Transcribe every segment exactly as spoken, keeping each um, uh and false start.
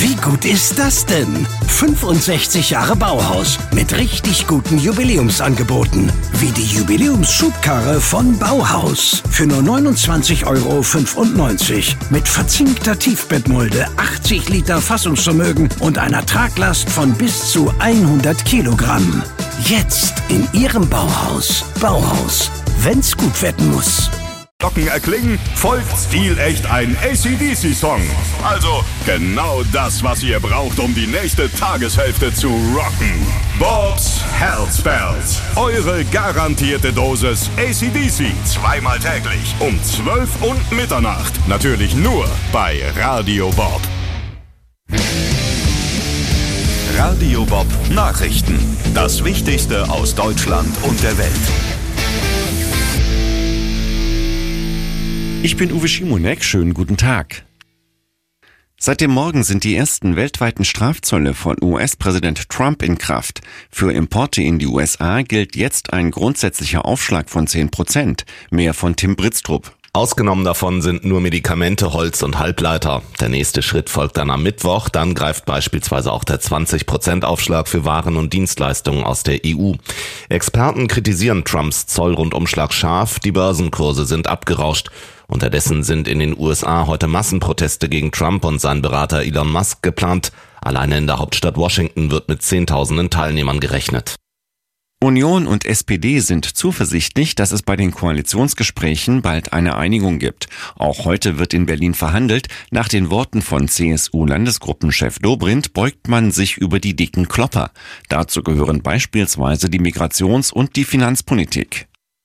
Wie gut ist das denn? fünfundsechzig Jahre Bauhaus mit richtig guten Jubiläumsangeboten. Wie die Jubiläumsschubkarre von Bauhaus. Für nur neunundzwanzig Euro fünfundneunzig. Mit verzinkter Tiefbettmulde, achtzig Liter Fassungsvermögen und einer Traglast von bis zu hundert Kilogramm. Jetzt in Ihrem Bauhaus. Bauhaus. Wenn's gut werden muss. Glocken erklingen, folgt stilecht ein A C D C-Song. Also genau das, was ihr braucht, um die nächste Tageshälfte zu rocken. Bob's Health-Spells. Eure garantierte Dosis A C D C. Zweimal täglich um zwölf und Mitternacht. Natürlich nur bei Radio Bob. Radio Bob Nachrichten. Das Wichtigste aus Deutschland und der Welt. Ich bin Uwe Schimonek, schönen guten Tag. Seit dem Morgen sind die ersten weltweiten Strafzölle von U S-Präsident Trump in Kraft. Für Importe in die U S A gilt jetzt ein grundsätzlicher Aufschlag von zehn Prozent. Mehr von Tim Britztrup. Ausgenommen davon sind nur Medikamente, Holz und Halbleiter. Der nächste Schritt folgt dann am Mittwoch. Dann greift beispielsweise auch der zwanzig Prozent Aufschlag für Waren und Dienstleistungen aus der E U. Experten kritisieren Trumps Zollrundumschlag scharf. Die Börsenkurse sind abgerauscht. Unterdessen sind in den U S A heute Massenproteste gegen Trump und seinen Berater Elon Musk geplant. Alleine in der Hauptstadt Washington wird mit Zehntausenden Teilnehmern gerechnet. Union und S P D sind zuversichtlich, dass es bei den Koalitionsgesprächen bald eine Einigung gibt. Auch heute wird in Berlin verhandelt. Nach den Worten von C S U-Landesgruppenchef Dobrindt beugt man sich über die dicken Klopper. Dazu gehören beispielsweise die Migrations- und die Finanzpolitik.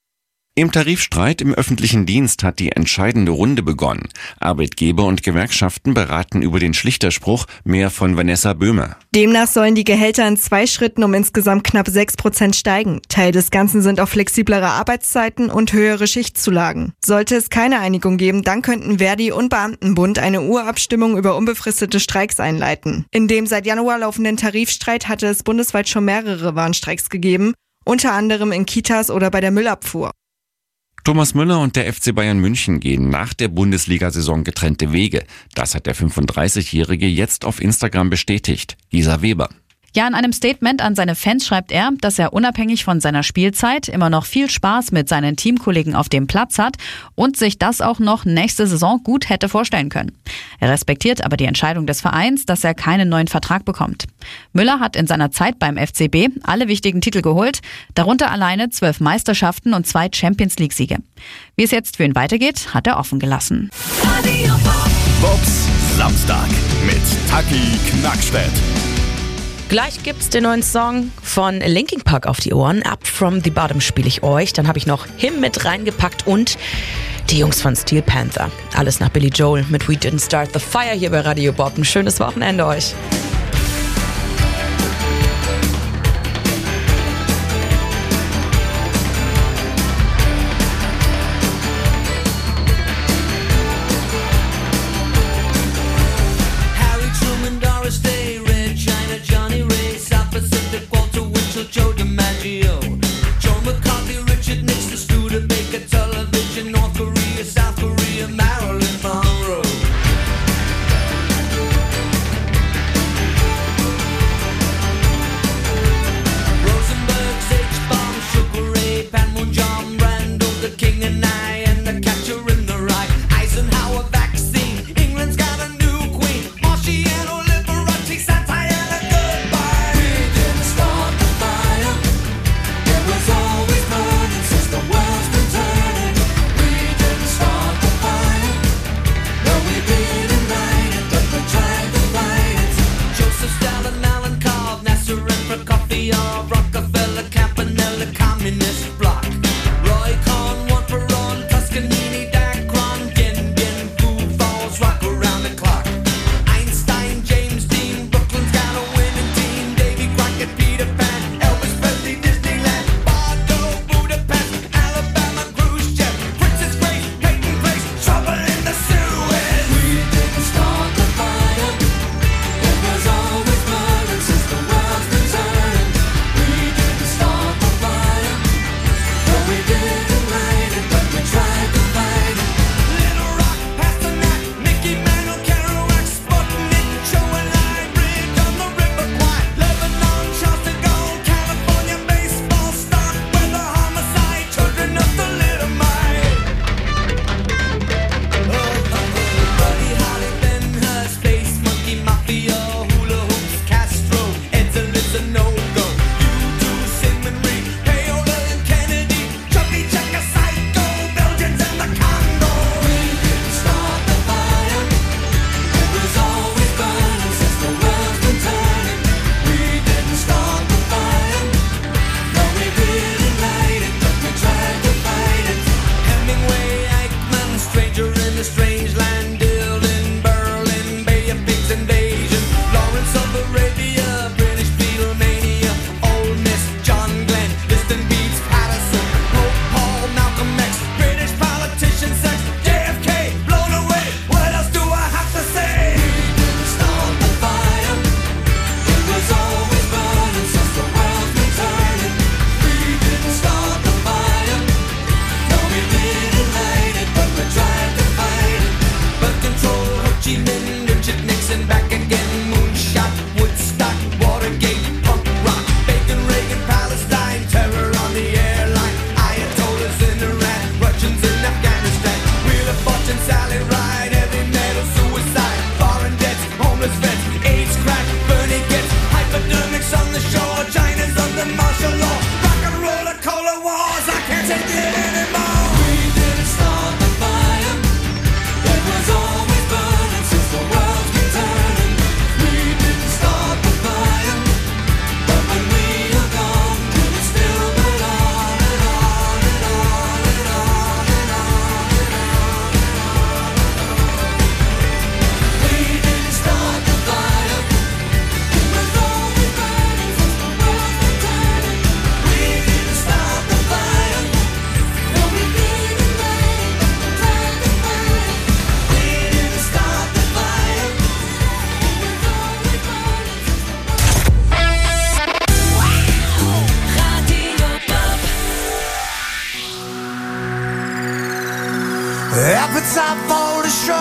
Im Tarifstreit im öffentlichen Dienst hat die entscheidende Runde begonnen. Arbeitgeber und Gewerkschaften beraten über den Schlichterspruch. Mehr von Vanessa Böhme. Demnach sollen die Gehälter in zwei Schritten um insgesamt knapp sechs Prozent steigen. Teil des Ganzen sind auch flexiblere Arbeitszeiten und höhere Schichtzulagen. Sollte es keine Einigung geben, dann könnten Verdi und Beamtenbund eine Urabstimmung über unbefristete Streiks einleiten. In dem seit Januar laufenden Tarifstreit hatte es bundesweit schon mehrere Warnstreiks gegeben, unter anderem in Kitas oder bei der Müllabfuhr. Thomas Müller und der F C Bayern München gehen nach der Bundesliga-Saison getrennte Wege. Das hat der fünfunddreißigjährige jetzt auf Instagram bestätigt. Gisa Weber. Ja, in einem Statement an seine Fans schreibt er, dass er unabhängig von seiner Spielzeit immer noch viel Spaß mit seinen Teamkollegen auf dem Platz hat und sich das auch noch nächste Saison gut hätte vorstellen können. Er respektiert aber die Entscheidung des Vereins, dass er keinen neuen Vertrag bekommt. Müller hat in seiner Zeit beim F C B alle wichtigen Titel geholt, darunter alleine zwölf Meisterschaften und zwei Champions-League-Siege. Wie es jetzt für ihn weitergeht, hat er offen gelassen. Bobs Samstag mit Taki Knackstedt. Gleich gibt's den neuen Song von Linkin Park auf die Ohren. Up From The Bottom spiele ich euch. Dann habe ich noch Him mit reingepackt und die Jungs von Steel Panther. Alles nach Billy Joel mit We Didn't Start The Fire hier bei Radio Bob. Ein schönes Wochenende euch.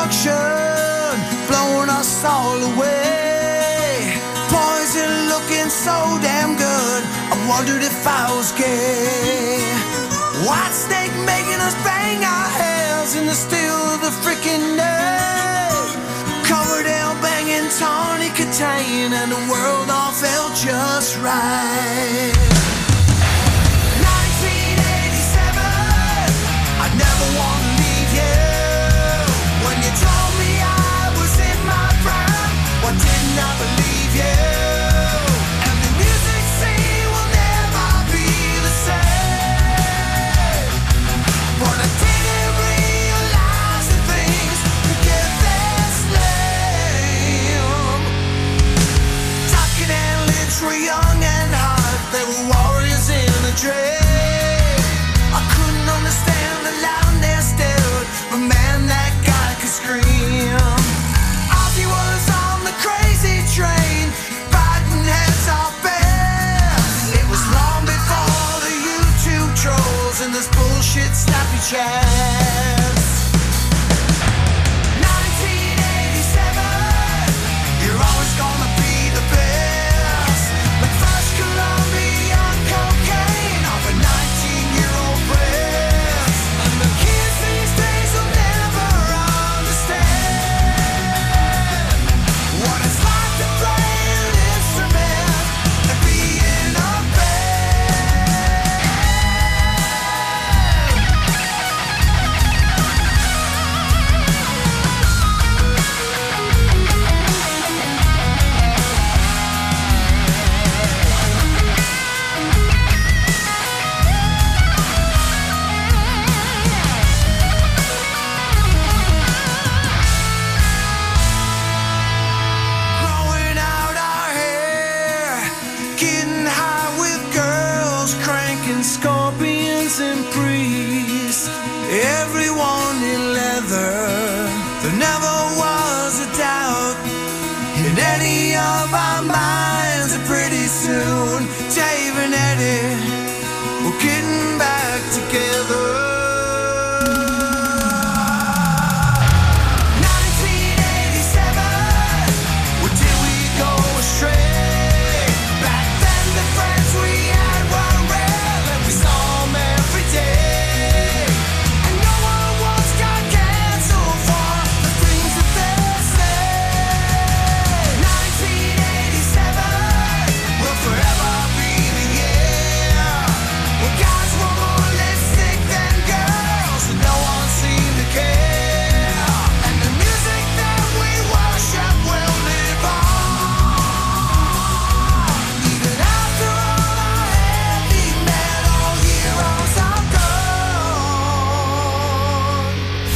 destruction, blowing us all away. Poison looking so damn good, I wondered if I was gay. White snake making us bang our heads in the still of the freaking night. Covered in banging tawny Catane, and the world all felt just right. nineteen eighty-seven, I never want to leave you. When you told me I was in my prime, why didn't I believe you? And the music scene will never be the same. But I didn't realize that things could get this lame. Tucking and Lynch were young and hot, they were warriors in a dream. I couldn't understand the loudness, dude, but man, that guy could scream. Ozzy was on the crazy train, biting heads off bands. It was long before the YouTube trolls and this bullshit snappy chats. nineteen eighty-seven, you're always gonna be the best. Like first Colombian cocaine off a nineteen-year-old breast. And the kids these days will never understand what it's like to play an instrument and be in a band. Growing out our hair, getting high with girls, cranking scorpions and priests. Everyone in leather, there never was a doubt in any of our minds. And pretty soon, Dave and Eddie were getting back together. nineteen eighty-seven, where did we go astray? Back then the friends we had were rare, and we saw them every day. And no one once got canceled for the things that they say. nineteen eighty-seven will forever be the year when guys were more lipstick than girls, and no one seemed to care. And the music that we worship will live on, even after all our heavy metal heroes are gone.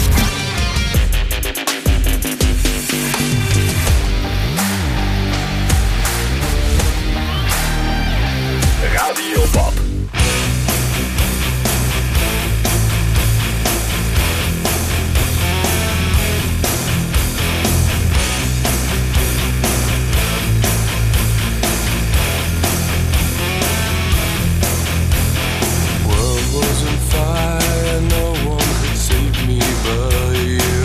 Radio Bob. World was on fire, no one could save me but you.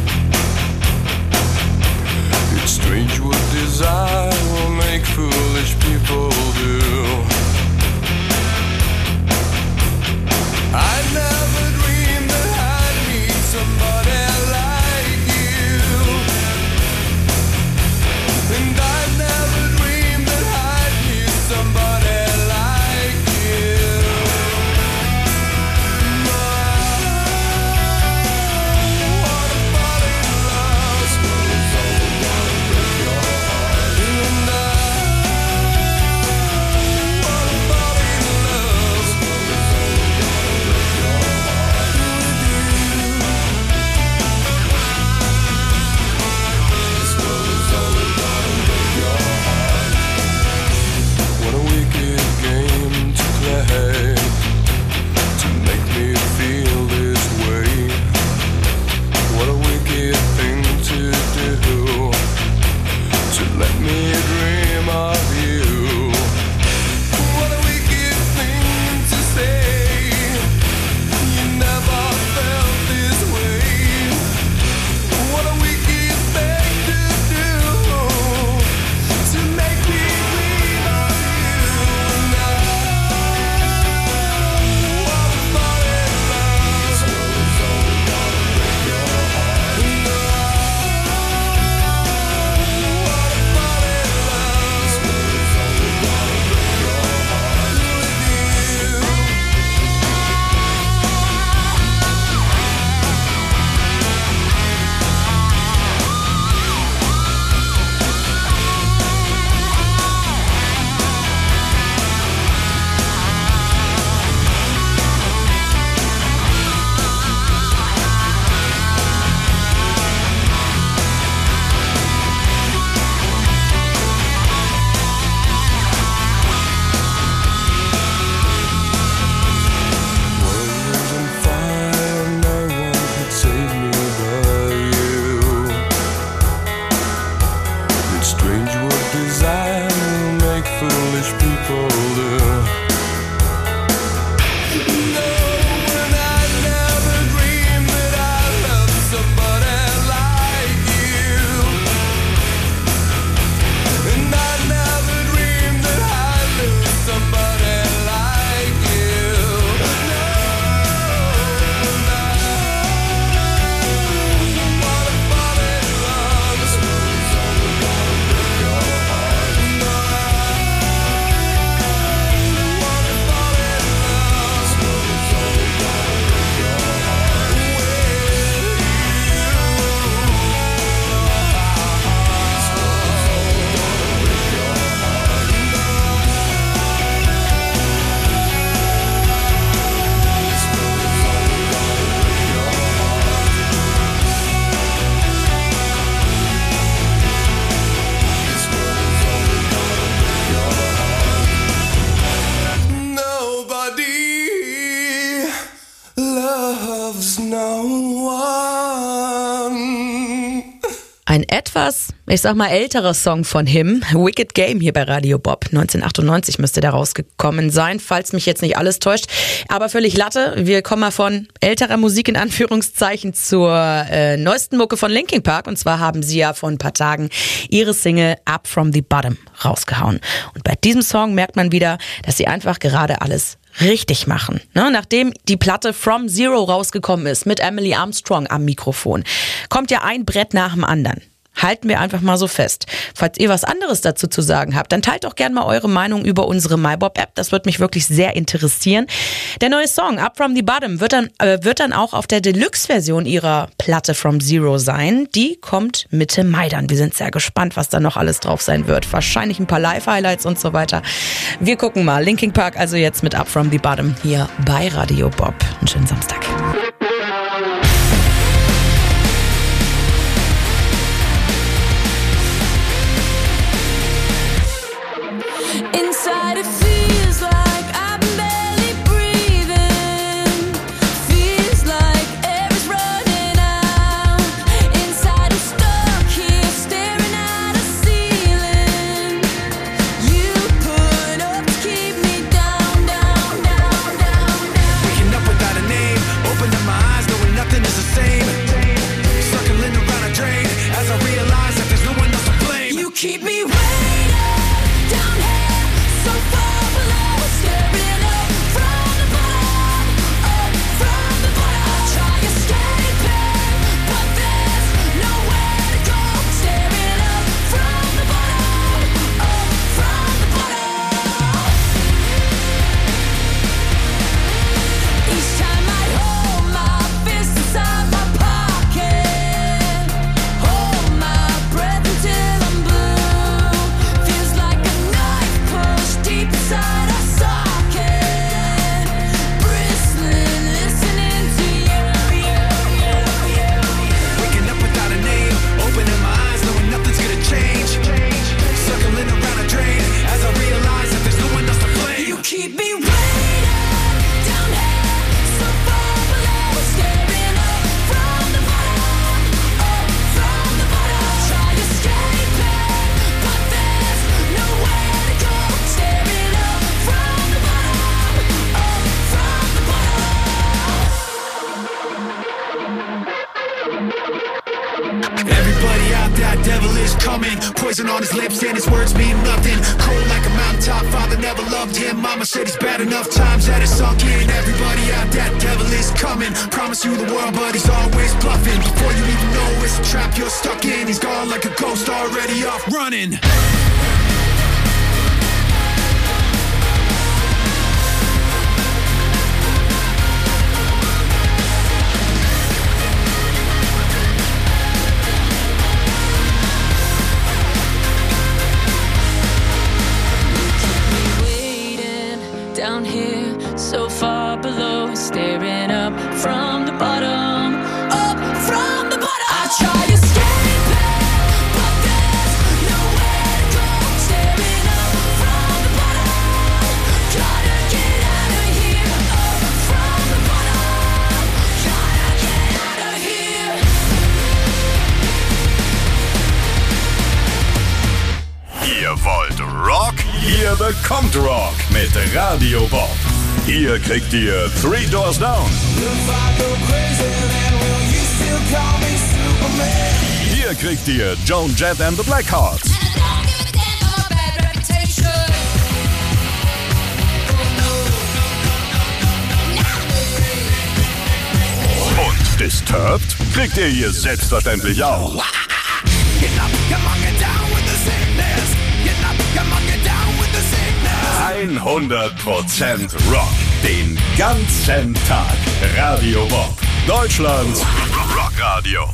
It's strange what desire will make foolish people do. I never dreamed that I'd meet somebody like you. And I never dreamed that I'd meet somebody like you. Wanna fall in love, suppose I would wanna break your heart. And I It's strange what desire will make foolish people do. No, and I never dreamed that I'd love somebody like you. And I never dreamed that I'd lose somebody like you. No, no. Wanna fall in love. This world's only gonna break your heart. No. Wanna fall in love. This world's only gonna break your heart. With you. This world's only gonna break your heart. This world's only gonna break your heart. This world's only gonna break your heart. Nobody loves no one. Ein etwas, ich sag mal, älterer Song von Him, Wicked Game hier bei Radio Bob. neunzehnhundertachtundneunzig müsste der rausgekommen sein, falls mich jetzt nicht alles täuscht. Aber völlig Latte. Wir kommen mal von älterer Musik in Anführungszeichen zur äh, neuesten Mucke von Linkin Park. Und zwar haben sie ja vor ein paar Tagen ihre Single Up From The Bottom rausgehauen. Und bei diesem Song merkt man wieder, dass sie einfach gerade alles richtig machen. Ne? Nachdem die Platte From Zero rausgekommen ist mit Emily Armstrong am Mikrofon, kommt ja ein Brett nach dem anderen. Halten wir einfach mal so fest. Falls ihr was anderes dazu zu sagen habt, dann teilt doch gerne mal eure Meinung über unsere MyBob-App. Das wird mich wirklich sehr interessieren. Der neue Song Up From The Bottom wird dann, äh, wird dann auch auf der Deluxe-Version ihrer Platte From Zero sein. Die kommt Mitte Mai dann. Wir sind sehr gespannt, was da noch alles drauf sein wird. Wahrscheinlich ein paar Live-Highlights und so weiter. Wir gucken mal. Linkin Park also jetzt mit Up From The Bottom hier bei Radio Bob. Einen schönen Samstag. Inside it feels like I'm barely breathing. Feels like air is running out. Inside I'm stuck here staring at a ceiling. You put up to keep me down, down, down, down, down. Waking up without a name, opening my eyes, knowing nothing is the same. Circling around a drain as I realize that there's no one else to blame. You keep me waiting down here, so far below, staring up from the bottom, up from the bottom. I try escaping, but there's nowhere to go. Staring up from the bottom, up from the bottom. Each time I hold my fist inside my pocket, hold my breath until I'm blue. Feels like a knife pushed deep inside a socket, bristling, listening to you, you, you, you, you. Waking up without a name, opening my eyes, knowing nothing's gonna change. Circling around a drain as I realize that there's no one else to blame. You keep me waiting down here, so far below, staring up from the bottom, up from the bottom. I try escaping, but there's nowhere to go. Staring up from the bottom, up from the bottom. Everybody out there, devil is coming. Poison on his lips and his words mean nothing. Cold like a mountaintop, father never loved him. Mama said he's bad enough times that it's sunk in. Everybody out there, devil is coming. Promise you the world, but he's always bluffing. Before you even know it's a trap you're stuck in. He's gone like a ghost, already off running. Waiting down here, so far below, staring up from the bottom, up from the bottom. I try escaping, but there's nowhere to go. Staring up from the bottom, gotta get out of here. Up from the bottom, gotta get out of here. wollt Rock? Ihr bekommt Rock mit Radio Bob. Hier kriegt ihr Three Doors Down. Hier kriegt ihr Joan Jett and the Blackhearts. Und Disturbed kriegt ihr hier selbstverständlich auch. hundert Prozent Rock. Den ganzen Tag. Radio Bob. Deutschlands Rockradio.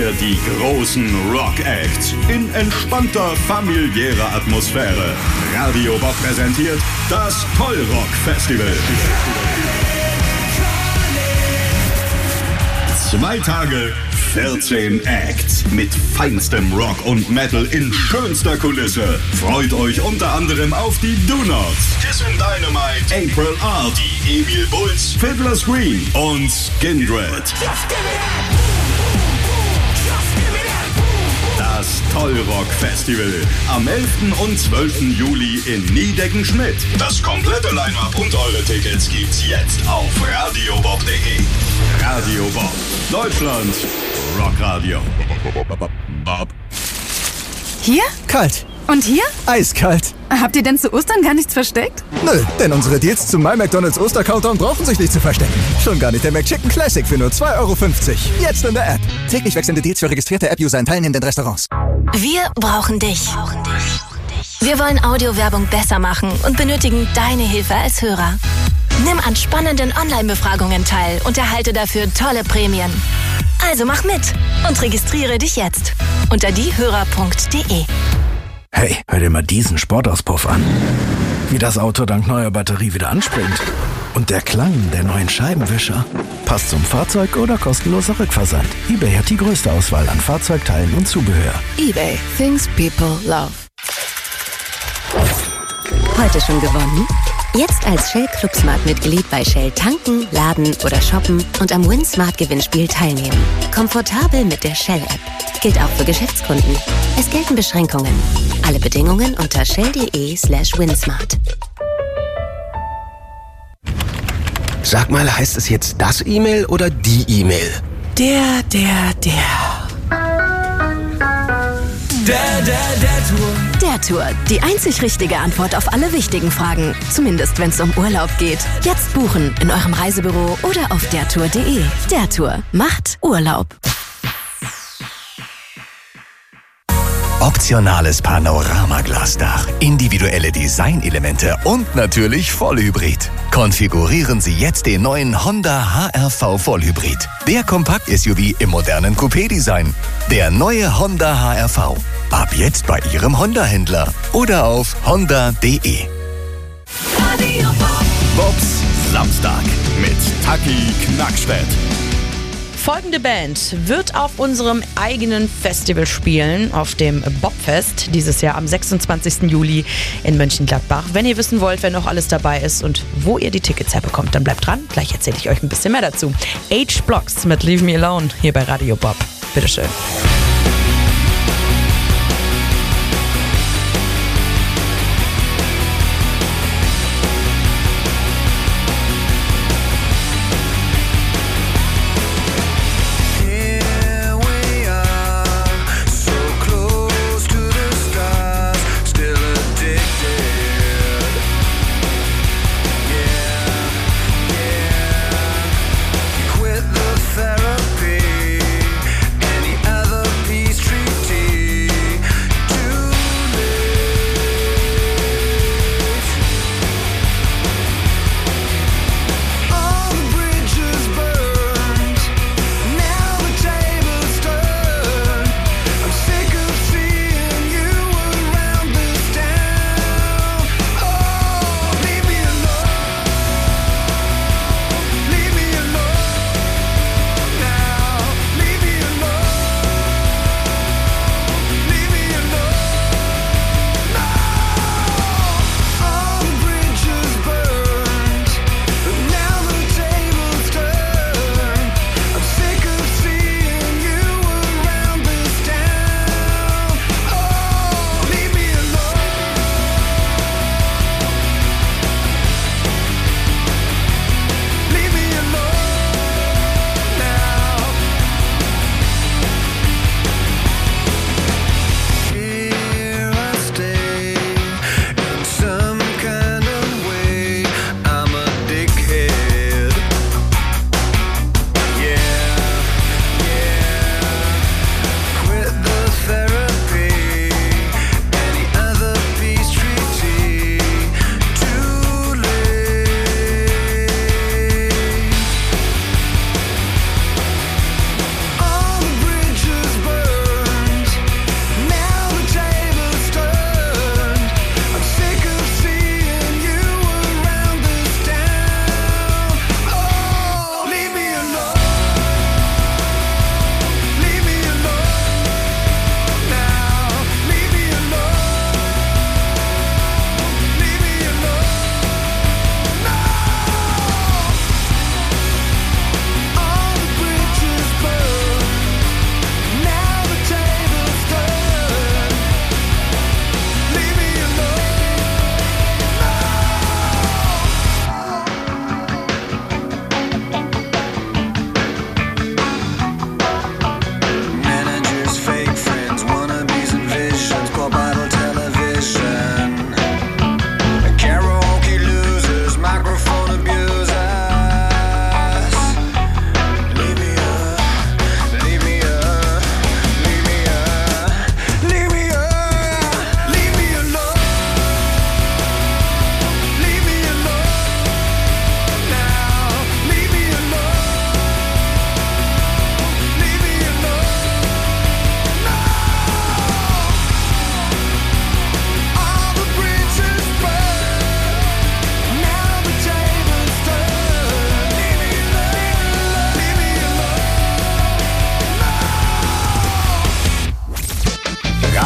ihr die großen Rock-Acts in entspannter, familiärer Atmosphäre. Radio Bob präsentiert das Tollrock-Festival. Zwei Tage, vierzehn Acts mit feinstem Rock und Metal in schönster Kulisse. Freut euch unter anderem auf die Do-Nots, Kiss and Dynamite, April Art, die Emil Bulls, Fiddler's Green und Skindred. Das Tollrock-Festival am elften und zwölften Juli in Niedecken-Schmidt. Das komplette Line-Up und eure Tickets gibt's jetzt auf radiobob punkt de. Radio Bob, Deutschland, Rockradio. Hier? Kalt. Und hier? Eiskalt. Habt ihr denn zu Ostern gar nichts versteckt? Nö, denn unsere Deals zum My McDonald's Oster-Countdown brauchen sich nicht zu verstecken. Schon gar nicht der McChicken Classic für nur zwei Euro fünfzig. Jetzt in der App. Täglich wechselnde Deals für registrierte App-User in teilnehmenden Restaurants. Wir brauchen dich. Wir wollen Audiowerbung besser machen und benötigen deine Hilfe als Hörer. Nimm an spannenden Online-Befragungen teil und erhalte dafür tolle Prämien. Also mach mit und registriere dich jetzt unter diehörer punkt de. Hey, hör dir mal diesen Sportauspuff an. Wie das Auto dank neuer Batterie wieder anspringt. Und der Klang der neuen Scheibenwischer. Passt zum Fahrzeug oder kostenloser Rückversand. eBay hat die größte Auswahl an Fahrzeugteilen und Zubehör. eBay. Things people love. Heute schon gewonnen? Jetzt als Shell Club Smart Mitglied bei Shell tanken, laden oder shoppen und am Win Smart Gewinnspiel teilnehmen. Komfortabel mit der Shell App. Gilt auch für Geschäftskunden. Es gelten Beschränkungen. Alle Bedingungen unter shell.de slash winsmart. Sag mal, heißt es jetzt das E-Mail oder die E-Mail? Der, der, der. Der, der, der Tour. Der Tour. Die einzig richtige Antwort auf alle wichtigen Fragen. Zumindest wenn es um Urlaub geht. Jetzt buchen in eurem Reisebüro oder auf dertour punkt de. Der Tour macht Urlaub. Optionales Panoramaglasdach, individuelle Designelemente und natürlich Vollhybrid. Konfigurieren Sie jetzt den neuen Honda H R V Vollhybrid. Der Kompakt-S U V im modernen Coupé-Design. Der neue Honda H R V. Ab jetzt bei Ihrem Honda-Händler oder auf honda punkt de. Bobs Samstag mit Taki Knackstedt. Folgende Band wird auf unserem eigenen Festival spielen, auf dem Bobfest, dieses Jahr am sechsundzwanzigsten Juli in Mönchengladbach. Wenn ihr wissen wollt, wer noch alles dabei ist und wo ihr die Tickets herbekommt, dann bleibt dran. Gleich erzähle ich euch ein bisschen mehr dazu. H-Blocks mit Leave Me Alone hier bei Radio Bob. Bitteschön. Quit the therapy. Any other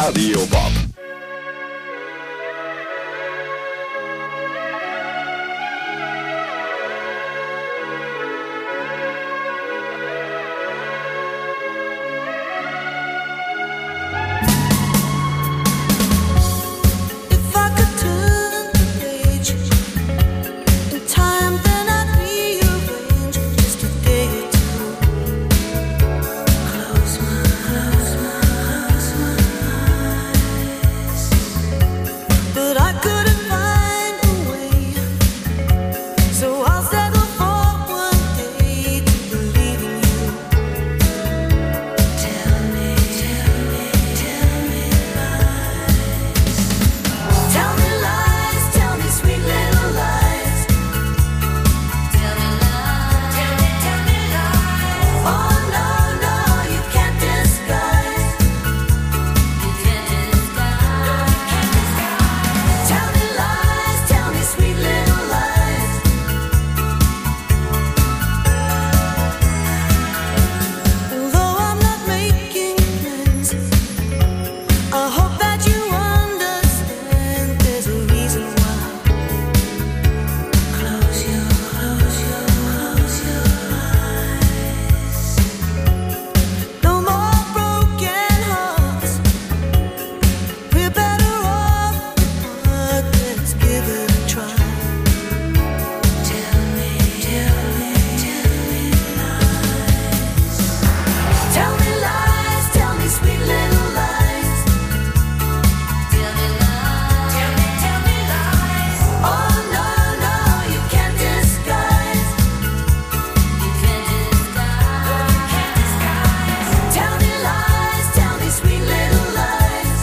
Radio Bob. If I could turn the page in time, then I'd rearrange just a day or two. Close my, close my, close my eyes. But I couldn't find a way, so I'll settle for one day to believe in you. Tell me, tell me, tell me lies. Tell me lies, tell me sweet little lies. Tell me lies, tell me, tell me lies. Oh no, no, you can't disguise. You can't disguise, you can't disguise. Tell me lies, tell me sweet little lies. Although I'm not making plans, I hope that you understand there's a reason why. Close your, close your, close your eyes. No more broken hearts. We're better off apart. Let's give it a try. Tell me, tell me, tell me lies. Tell me lies, tell me sweet little lies. Tell me lies, tell me, tell me lies. Oh no, no, you can't disguise. You can't disguise, you can't disguise. Tell me lies, tell me sweet little lies.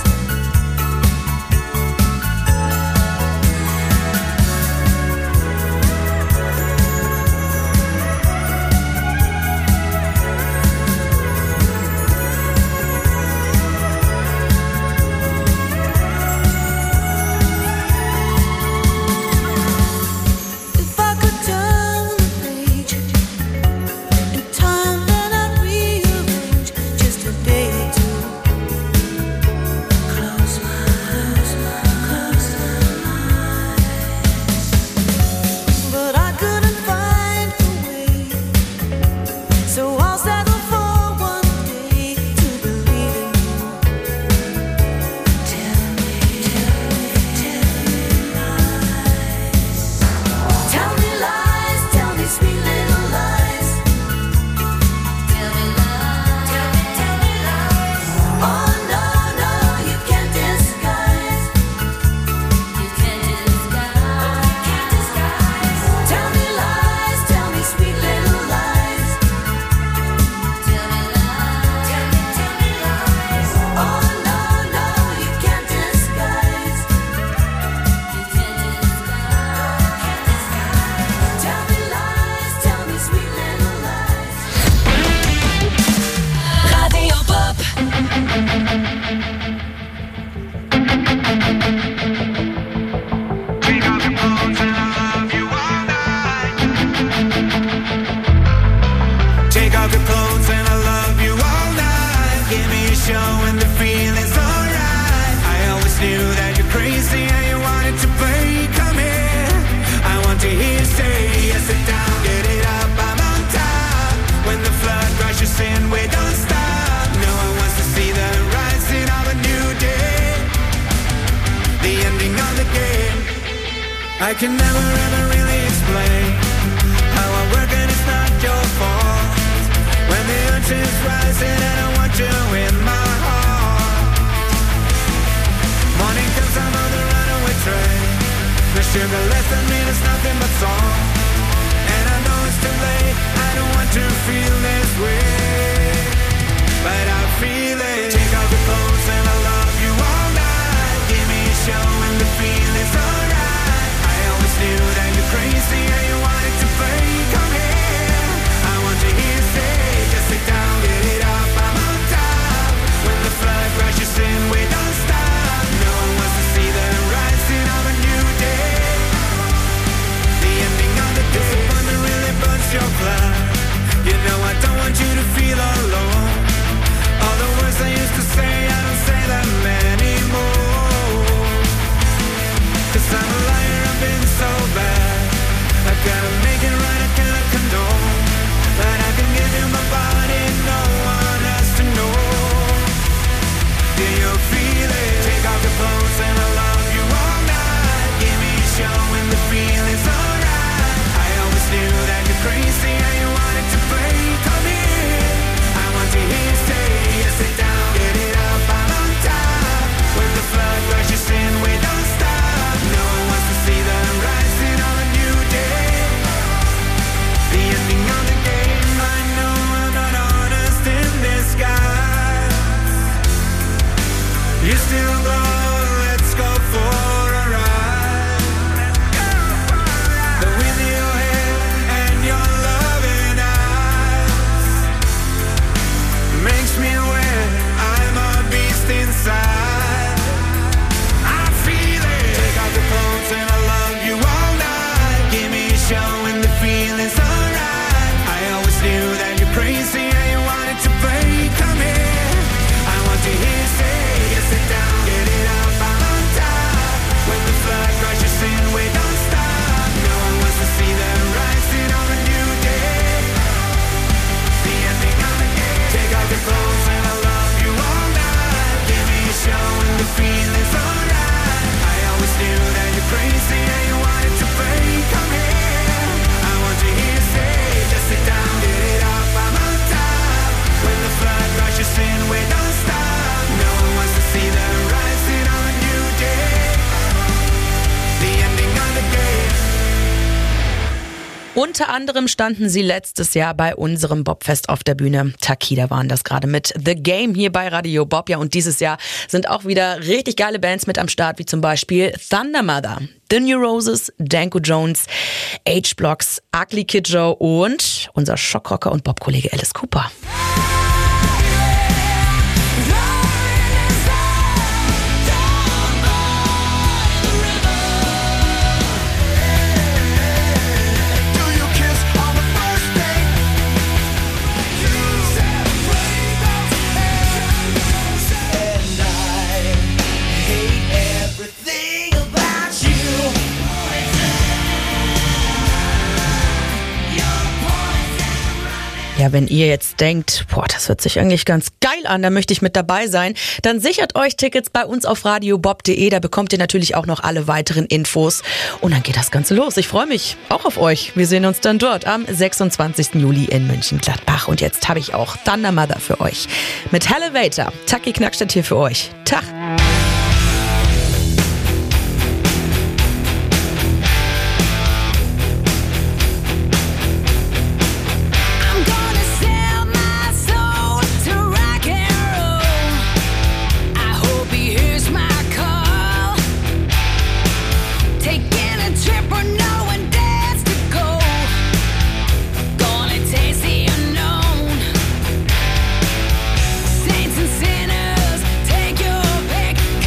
If I could turn the page in time, then I'd rearrange just a day or two. Close my, close my, close my eyes. But I couldn't find a way, so I'll settle for one day to believe in you. Tell me, tell me, tell me lies. Tell me lies, tell me sweet little lies. Tell me lies, tell me, tell me lies. Oh no, no, you can't disguise. You can't disguise, you can't disguise. Tell me lies, tell me sweet little lies. Tell me lies, tell me, tell me lies. Oh no, no, you can't disguise. You can't disguise, can't disguise. Tell me lies, tell me sweet little lies. Radio Bob. Take off your clothes and I'll love you all night. Give me a show and the feeling's alright. I always knew that you're crazy and you wanted to play. Come here, I want to hear you say yes. Sit down, get it up, I'm on top. When the flood rushes in, we don't stop. No one wants to see the rising of a new day, the ending of the game. I can never ever really explain how I work and it's not your fault. When the ocean's rising and I want you in my heart. Morning comes, I'm on the runaway train. The sugar less than me is nothing but song. And I know it's too late, I don't want to feel this way, but I feel it. Take off your clothes and I love you all night. Give me a show and the feeling's alright. I always knew that you're crazy and you wanted to play. Come here, I want to hear you say just sit down, get it up, I'm on top. When the flood rushes in, we don't stop. No one wants to see the rising of a new day, the ending of the day. Disappointment really burns your blood. You know I don't want you to feel alone. All the words I used to say, I don't say them You still go, let's go for a ride. With your hair and your loving eyes makes me aware I'm a beast inside. I feel it. Take off the clothes and I love you all night. Give me a show and the feeling's alright. I always knew that you're crazy and you wanted to break. Come here, I want to hear you say, yes, sit down, get it up, I'm on top. When the flood rushes in, we don't stop. No one wants to see the rising of a new day. The ending of the game. Take off your clothes and I love you all night. Give me a show and the feeling's alright. I always knew that you're crazy and you wanted to break. Come here, I want to hear you say, just sit down, get it up, I'm on top. When the flood rushes in, we don't stop. No one wants to see the rising of a new day. The ending of the game. Unter anderem standen sie letztes Jahr bei unserem Bobfest auf der Bühne. Takida waren das gerade mit The Game hier bei Radio Bob. Ja, und dieses Jahr sind auch wieder richtig geile Bands mit am Start, wie zum Beispiel Thunder Mother, The New Roses, Danko Jones, H-Blocks, Ugly Kid Joe und unser Schockrocker und Bob-Kollege Alice Cooper. Ja, wenn ihr jetzt denkt, boah, das hört sich eigentlich ganz geil an, da möchte ich mit dabei sein, dann sichert euch Tickets bei uns auf radio bob punkt de, da bekommt ihr natürlich auch noch alle weiteren Infos und dann geht das Ganze los. Ich freue mich auch auf euch. Wir sehen uns dann dort am sechsundzwanzigsten Juli in Mönchengladbach und jetzt habe ich auch Thunder Mother für euch. Mit Elevator, Taki Knackstadt hier für euch. Tag! Saints and sinners, take your pick.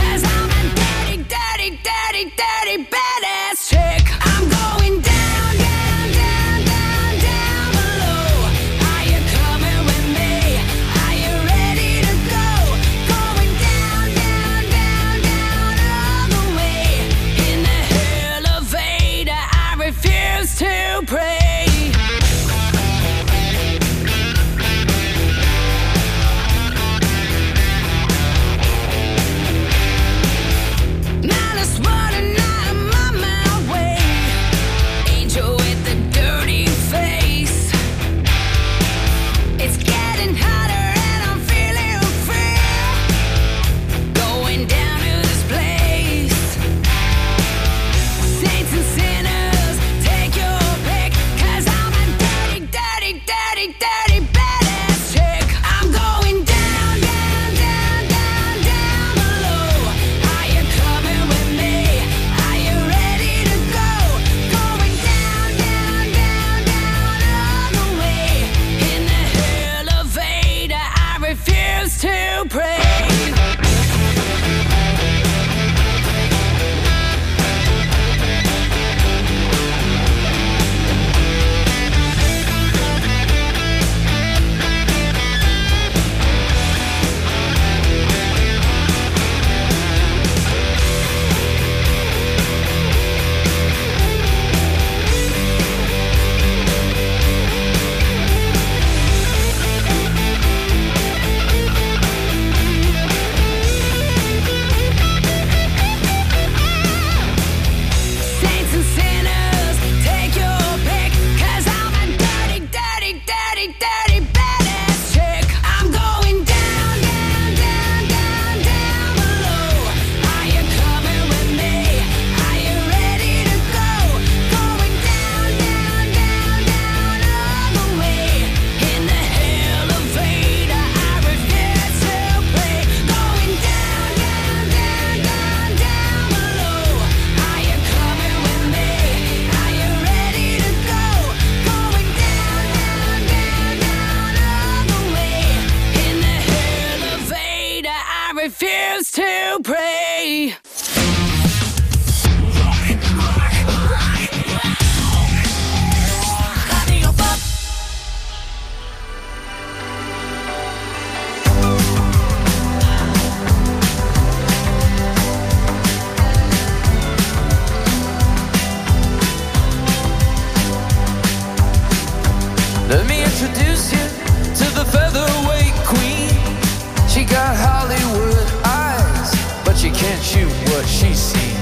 shoot what she's seen.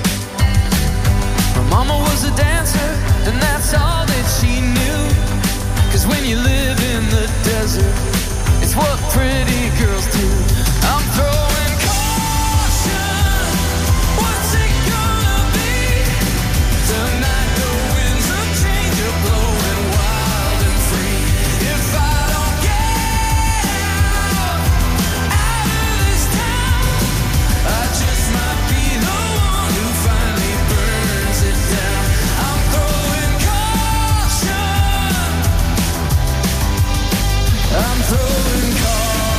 My mama was a dancer, and that's all that she knew. Cause when you live in the desert, it's what pretty girls do. I'm throwing caution. What's it gonna be? Tonight the winds of change are blowing wild and free. If I don't get out, out of this town, I just might be the one who finally burns it down. I'm throwing caution. I'm throwing caution.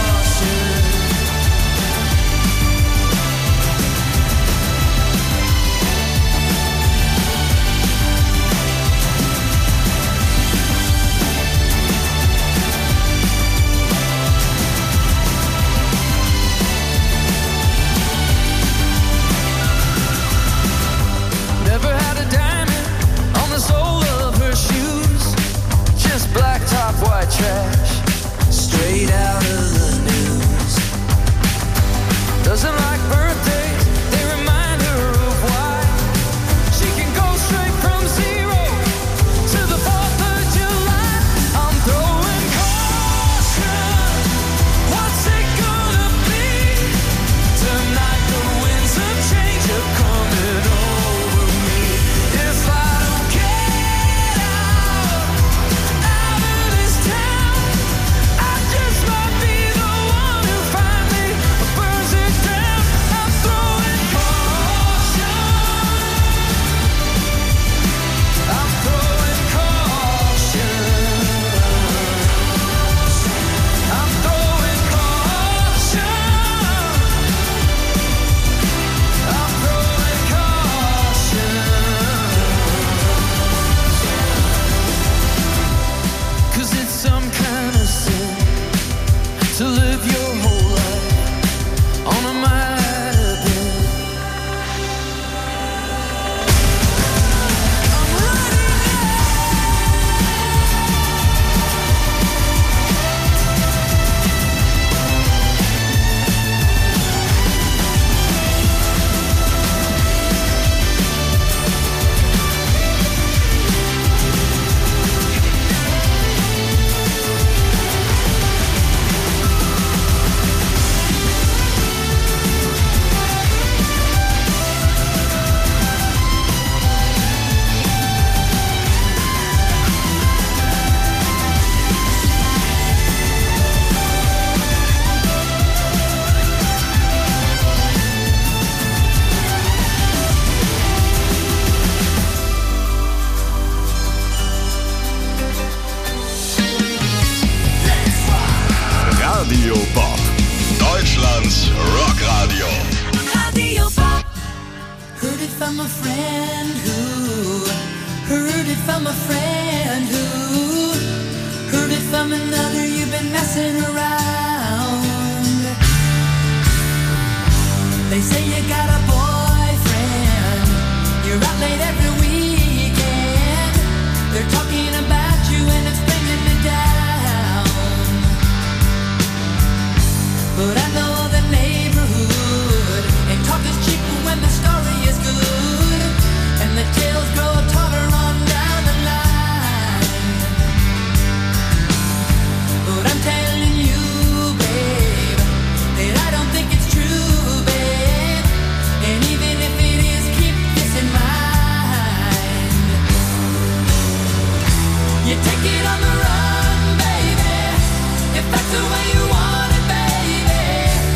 Never had a diamond on the sole of her shoes. Just black top, white trash, straight out of the news. Doesn't like birthdays, they remind her of why. She can go straight from zero to the fourth of July. I'm throwing caution. What's it gonna be? Tonight the winds of change are coming over me. If I don't get out, out of this town, I just might be the one who finally burns it down. I'm throwing caution. I'm throwing caution. I'm throwing caution. I'm throwing caution. 'Cause it's some kind of sin to live your whole life on a mighty bin. Radio Bob, Deutschlands Rockradio. Radio Bob. Heard it from a friend who heard it from a friend who heard it from another. You've been messing around. They say you got a boyfriend. You're out late every weekend. They're talking about you and it's bringing me down. But I know the neighborhood, and talk is cheap when the story is good, and the tales grow taller on down the line. But I'm telling you, babe, that I don't think it's true, babe. And even if it is, keep this in mind. You take it on the run, baby, if that's the way you want it, baby.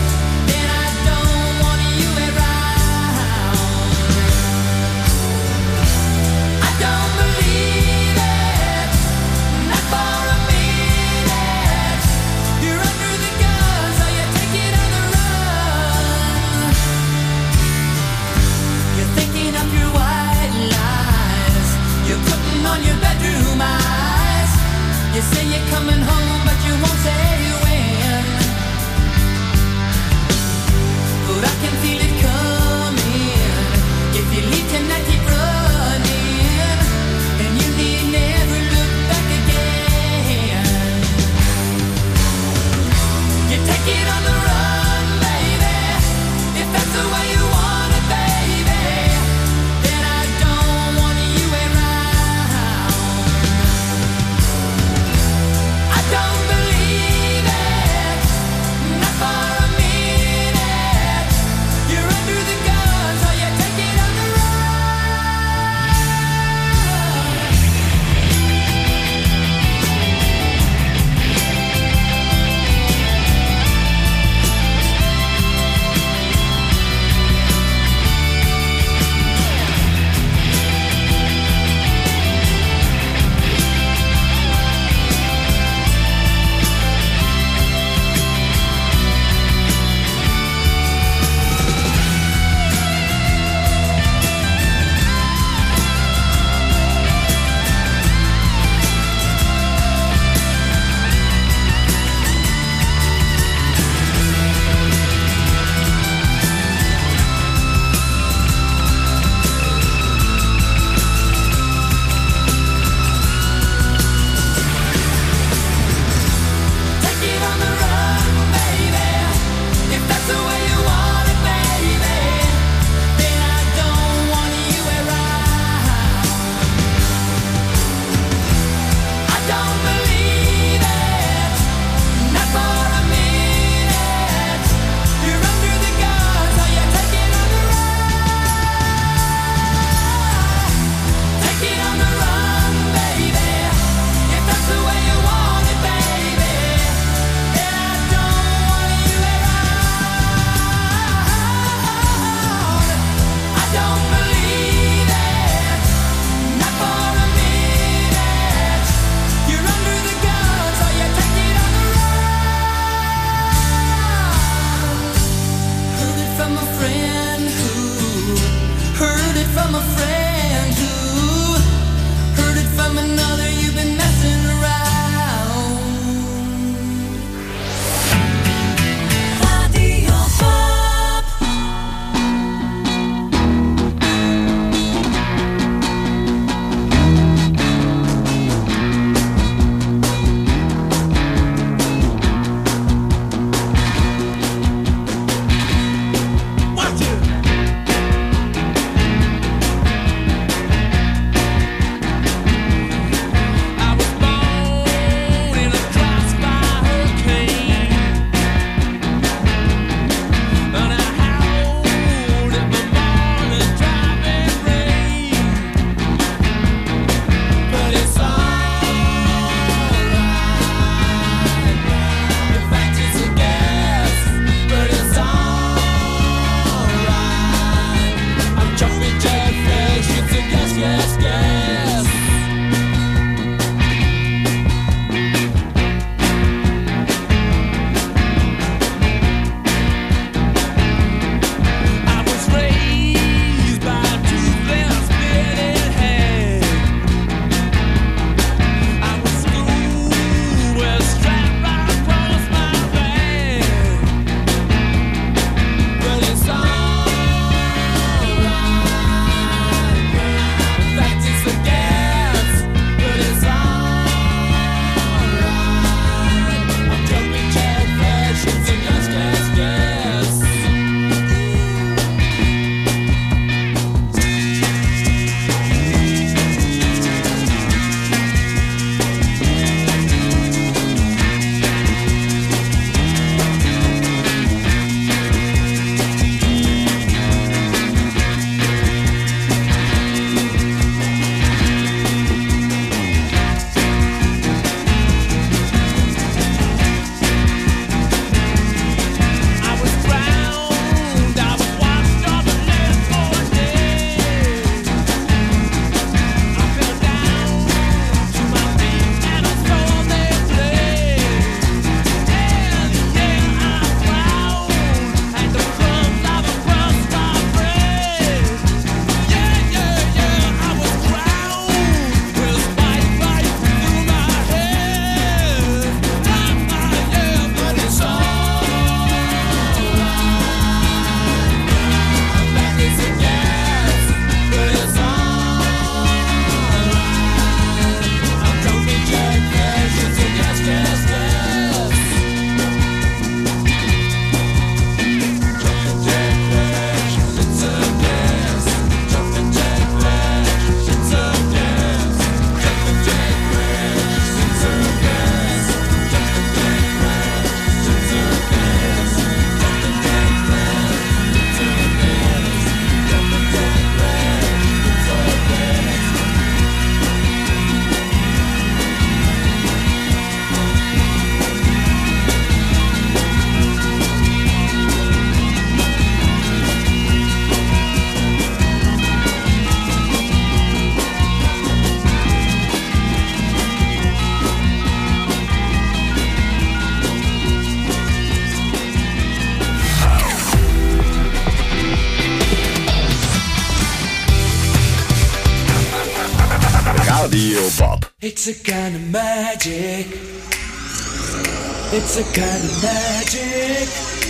Radio Bob. It's a kind of magic. It's a kind of magic.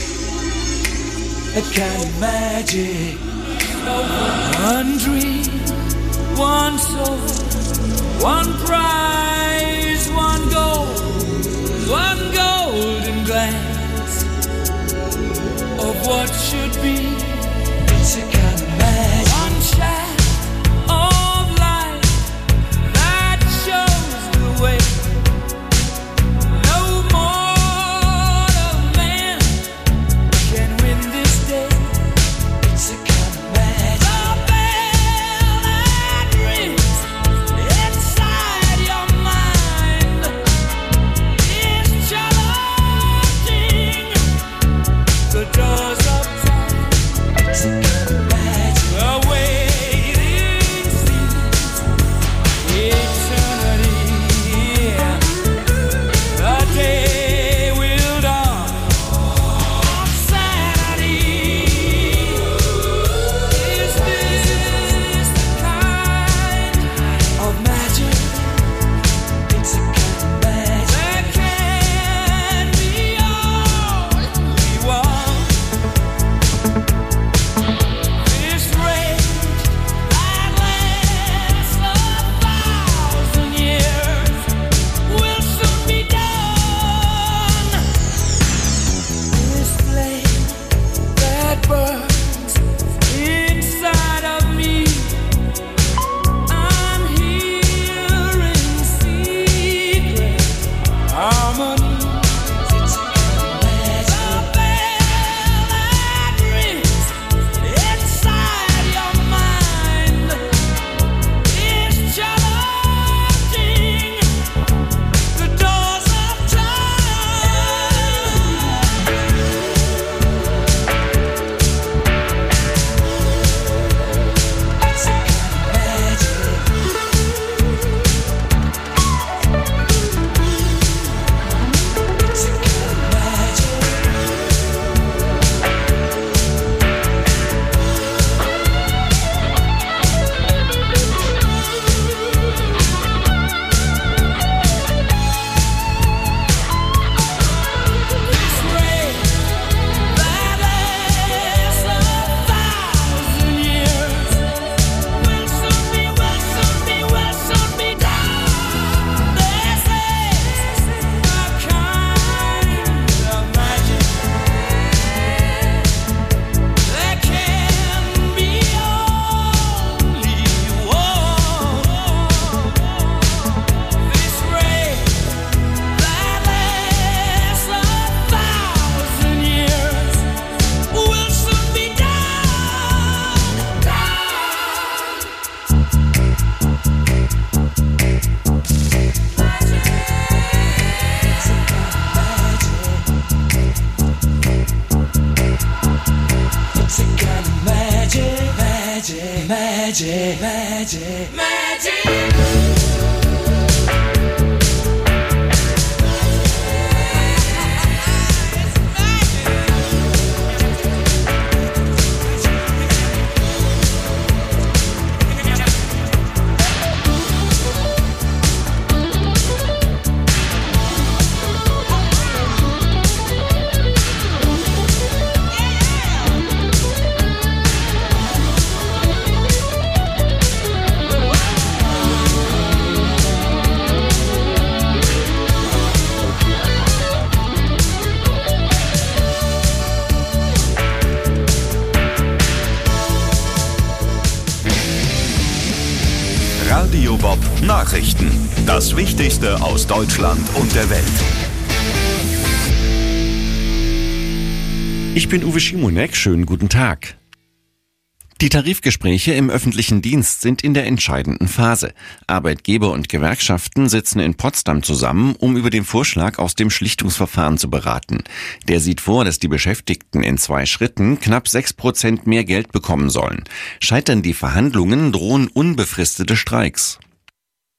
A kind of magic. One dream, one soul, one prize, one goal, one golden glance of what should be. It's a kind of magic. One shaft of light that shows the way. No mortal man can win this day. It's a kind of magic. The bell that rings inside your mind is challenging the doors of time. It's a kind of magic. The waiting seems eternity. The day will dawn on Saturday. Is this the kind of magic? It's a kind of magic. That can be all we want. This rage that lasts a thousand years will soon be done. This flame that burns inside of me, I'm hearing secret harmonies. It's a kind of magic. The bell that rings inside your mind is challenging the doors of time. It's a kind of magic. It's a kind of magic. This rain that lasts a thousand years will soon be, will soon be, will soon be done. This is a kind of magic. There can be only one. This rain that lasts a thousand years will soon be done. It's a kind of magic, magic, magic, magic, magic. Radio Bob Nachrichten. Das Wichtigste aus Deutschland und der Welt. Ich bin Uwe Schimonek, schönen guten Tag. Die Tarifgespräche im öffentlichen Dienst sind in der entscheidenden Phase. Arbeitgeber und Gewerkschaften sitzen in Potsdam zusammen, um über den Vorschlag aus dem Schlichtungsverfahren zu beraten. Der sieht vor, dass die Beschäftigten in zwei Schritten knapp sechs Prozent mehr Geld bekommen sollen. Scheitern die Verhandlungen, drohen unbefristete Streiks.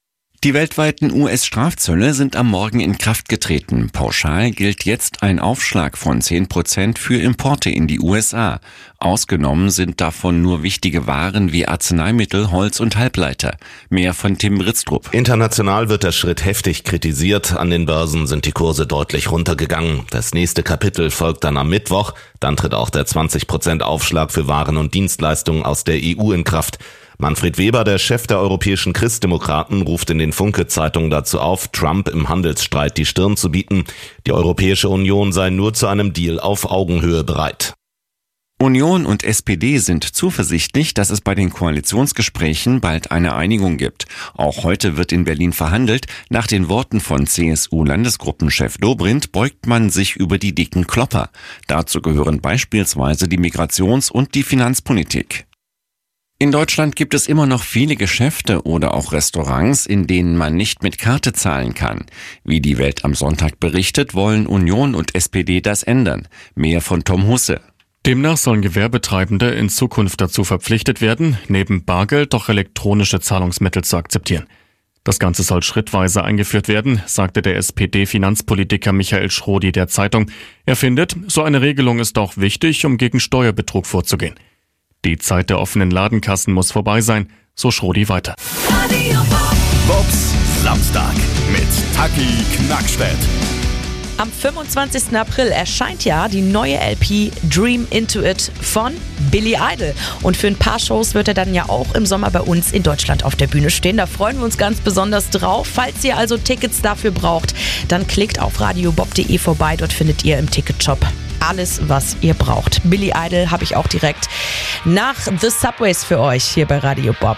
Die weltweiten U S-Strafzölle sind am Morgen in Kraft getreten. Pauschal gilt jetzt ein Aufschlag von zehn Prozent für Importe in die U S A. Ausgenommen sind davon nur wichtige Waren wie Arzneimittel, Holz und Halbleiter. Mehr von Tim Britztrup. International wird der Schritt heftig kritisiert. An den Börsen sind die Kurse deutlich runtergegangen. Das nächste Kapitel folgt dann am Mittwoch. Dann tritt auch der zwanzig Prozent Aufschlag für Waren und Dienstleistungen aus der E U in Kraft. Manfred Weber, der Chef der europäischen Christdemokraten, ruft in den Funke-Zeitungen dazu auf, Trump im Handelsstreit die Stirn zu bieten. Die Europäische Union sei nur zu einem Deal auf Augenhöhe bereit. Union und S P D sind zuversichtlich, dass es bei den Koalitionsgesprächen bald eine Einigung gibt. Auch heute wird in Berlin verhandelt. Nach den Worten von C S U-Landesgruppenchef Dobrindt beugt man sich über die dicken Klopper. Dazu gehören beispielsweise die Migrations- und die Finanzpolitik. In Deutschland gibt es immer noch viele Geschäfte oder auch Restaurants, in denen man nicht mit Karte zahlen kann. Wie die Welt am Sonntag berichtet, wollen Union und S P D das ändern. Mehr von Tom Husse. Demnach sollen Gewerbetreibende in Zukunft dazu verpflichtet werden, neben Bargeld auch elektronische Zahlungsmittel zu akzeptieren. Das Ganze soll schrittweise eingeführt werden, sagte der S P D-Finanzpolitiker Michael Schrodi der Zeitung. Er findet, so eine Regelung ist auch wichtig, um gegen Steuerbetrug vorzugehen. Die Zeit der offenen Ladenkassen muss vorbei sein, so Schrodi weiter. Bobs Samstag mit Taki Knackstedt. Am fünfundzwanzigsten April erscheint ja die neue L P Dream Into It von Billy Idol. Und für ein paar Shows wird er dann ja auch im Sommer bei uns in Deutschland auf der Bühne stehen. Da freuen wir uns ganz besonders drauf. Falls ihr also Tickets dafür braucht, dann klickt auf radiobob punkt de vorbei. Dort findet ihr im Ticketshop alles, was ihr braucht. Billy Idol habe ich auch direkt nach The Subways für euch hier bei Radio Bob.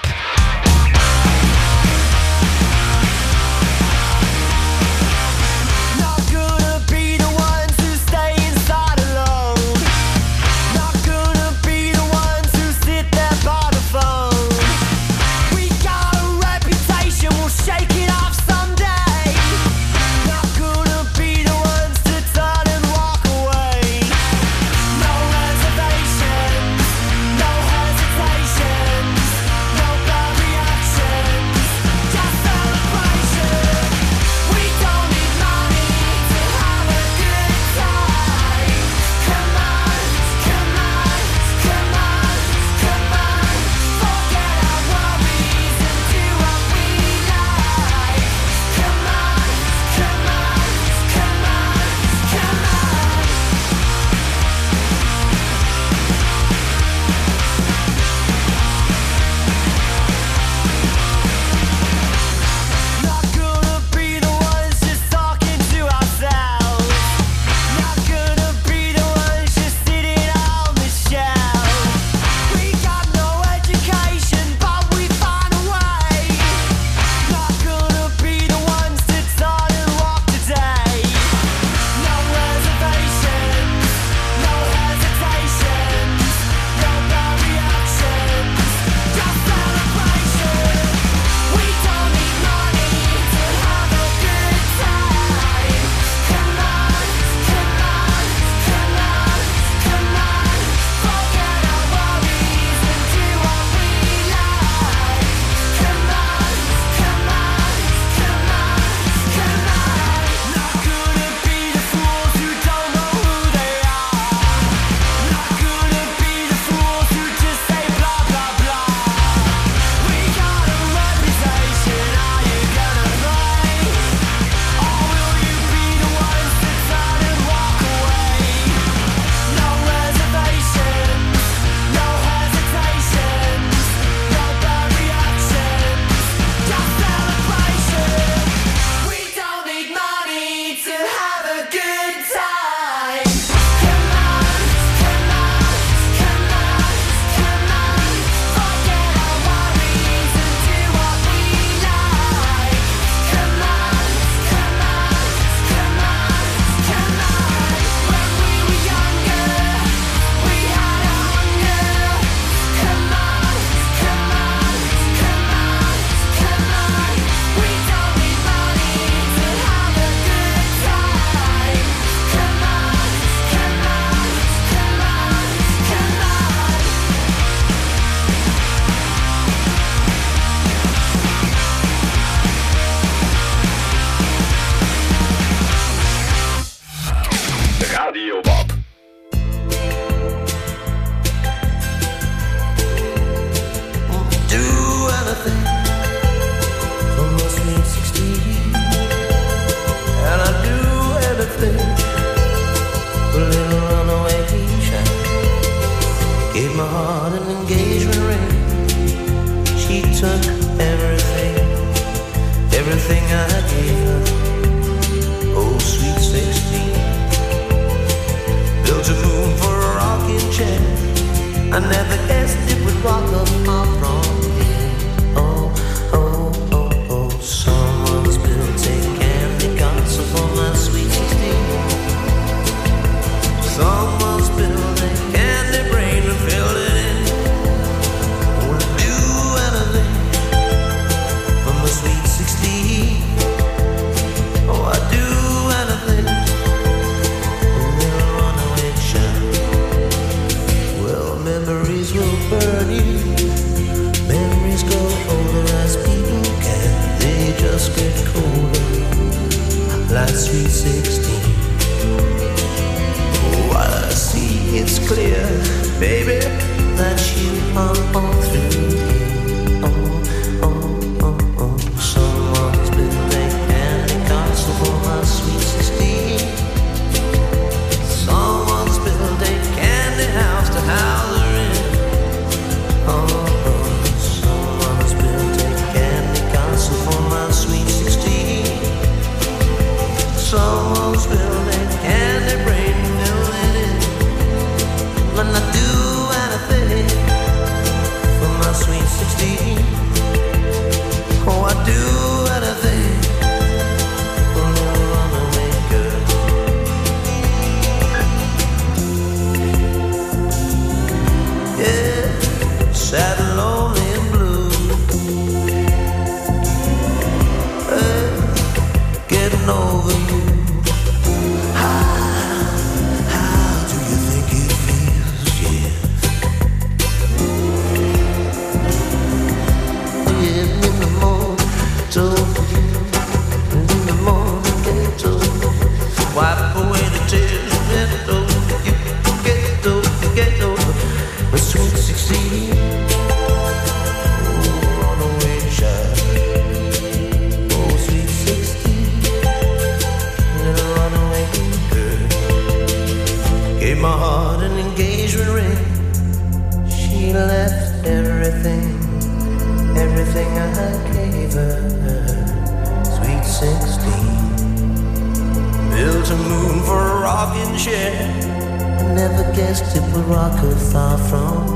Never guessed it would rock her far from